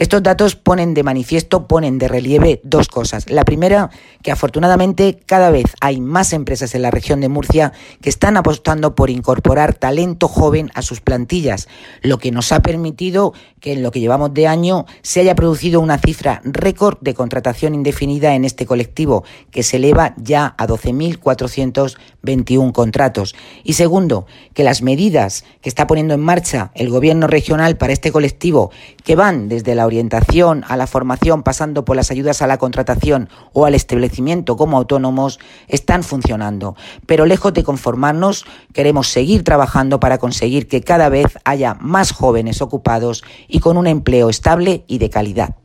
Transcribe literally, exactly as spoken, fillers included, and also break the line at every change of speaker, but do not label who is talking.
Estos datos ponen de manifiesto, ponen de relieve dos cosas. La primera, que afortunadamente cada vez hay más empresas en la región de Murcia que están apostando por incorporar talento joven a sus plantillas, lo que nos ha permitido que en lo que llevamos de año se haya producido una cifra récord de contratación indefinida en este colectivo, que se eleva ya a doce mil cuatrocientos veintiuno contratos. Y segundo, que las medidas que está poniendo en marcha el Gobierno regional para este colectivo, que van desde la orientación a la formación, pasando por las ayudas a la contratación o al establecimiento como autónomos, están funcionando. Pero lejos de conformarnos, queremos seguir trabajando para conseguir que cada vez haya más jóvenes ocupados y con un empleo estable y de calidad.